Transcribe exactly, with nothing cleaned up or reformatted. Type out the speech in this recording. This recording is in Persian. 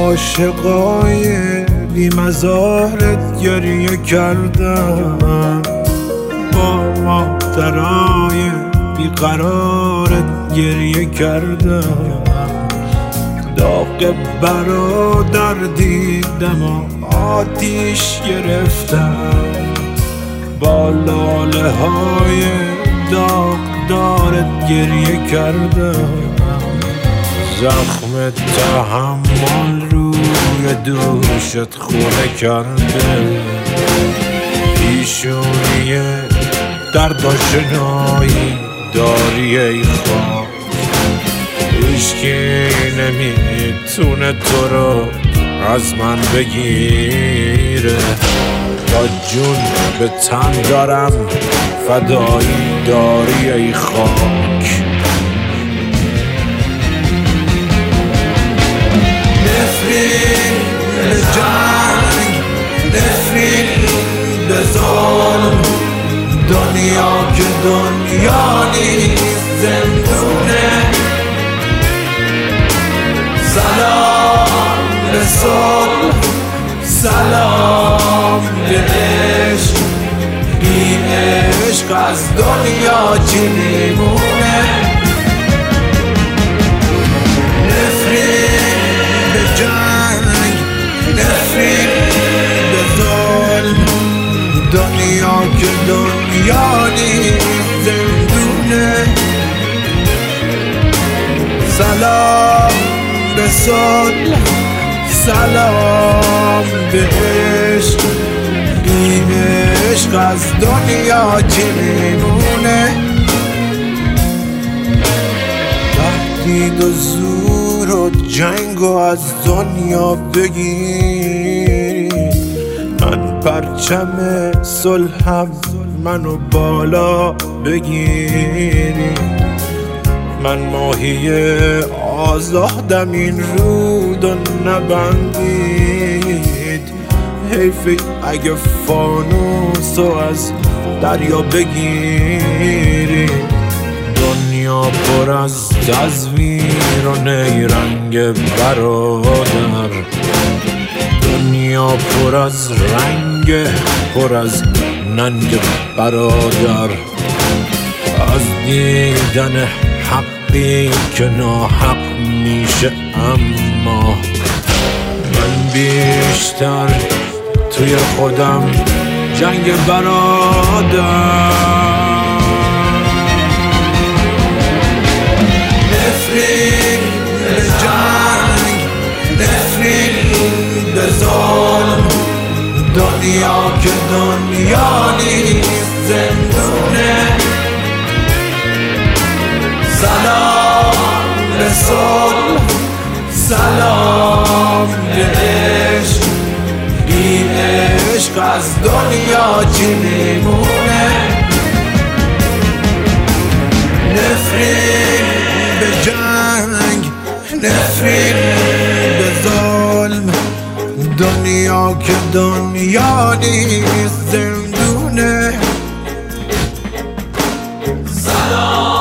عاشقای بی مزارت گریه کردم، با مادرای بی قرارت گریه کردم. داغ برادر دیدم و آتیش گرفتم، با لاله های داغ دارت گریه کردم. زخم تحمل روی دوشت خونه کرده، پیشونی درد آشنایی داری ای خاک. هیچکی نمیتونه تو رو از من بگیره، تا جون به تن دارم فدایی داری ای خاک. نفرین به جنگ، نفرین به ظلم، دنیا که دنیا نیست زندونه. سلام به صلح، سلام به عشق، بی عشق از دنیا چی میمونه؟ نفرین به جنگ، نفرین به ظلم، دنیا که دنیا نیست زندونه. سلام به صلح، سلام به عشق، بی عشق از دنیا چی میمونه؟ تهدید و زور و جنگ و از دنیا بگیری، من پرچم صلحم منو بالا بگیری. من ماهی آزادم این رود و نبندید، حیف اگه فانوسو از دریا بگیری. دنیا پر از تزویر و نیرنگ برادر، دنیا پر از رنگ، پر از ننگ برادر. از دیدن حقی که ناحق میشه، اما من بیشتر توی خودم جنگ برادر. نفرین به جنگ، نفرین به ظلم، دنیا که دنیا نیست زندونه. سلام به صلح، سلام به عشق، بی عشق از دنیا چی میمونه؟ نفرین به جنگ، نفرین به ظلم، دنیا که دنیا نیست زندونه. سلام